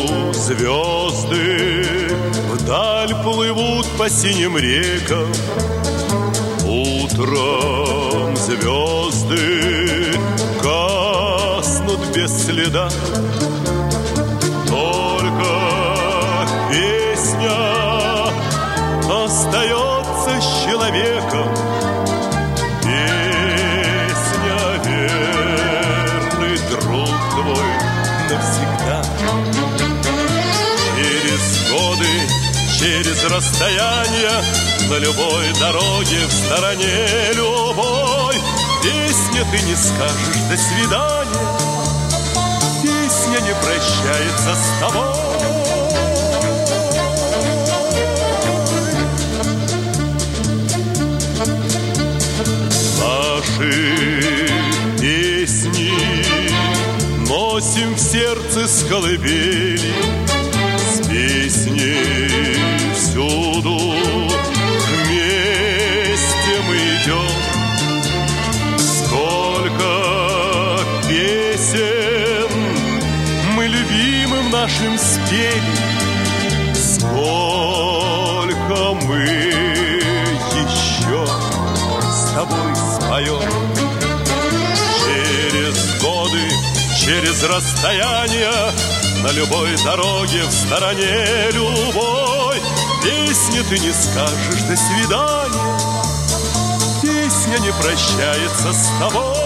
звезды вдаль плывут по синим рекам. Утром звезды гаснут без следа. Только песня остается с человеком. Песня, верный друг твой навсегда. Через годы, через расстояние, на любой дороге, в стороне любой, песня, ты не скажешь «до свидания». Песня не прощается с тобой. Наши песни носим в сердце с колыбели, с песней всюду вместе мы идем. Сколько песен мы любимым нашим спели, сколько мы еще с тобой споем. Через годы, через расстояние, на любой дороге, в стороне любой, песни ты не скажешь «до свидания». Песня не прощается с тобой.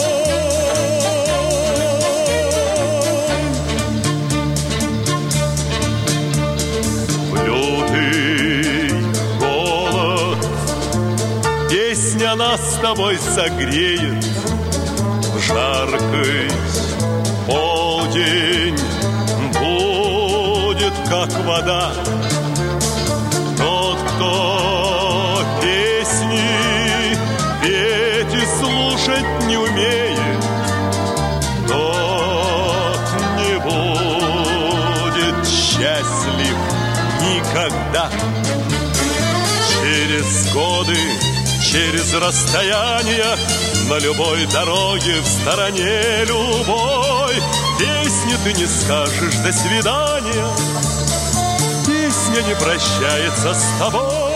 В лютый голод песня нас с тобой согреет. В жаркий полдень будет как вода. Тот, кто песни петь и слушать не умеет, тот не будет счастлив никогда. Через годы, через расстояние, на любой дороге, в стороне любой, песни ты не скажешь «до свидания». Песня не прощается с тобой.